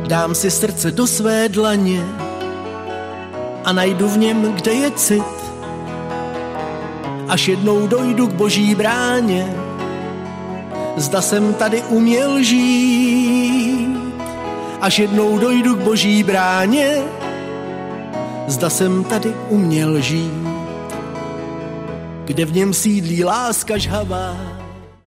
Dám si srdce do své dlaně a najdu v něm, kde je cit. Až jednou dojdu k Boží bráně, zda jsem tady uměl žít. Až jednou dojdu k Boží bráně, zda jsem tady uměl žít. Kde v něm sídlí láska žhavá,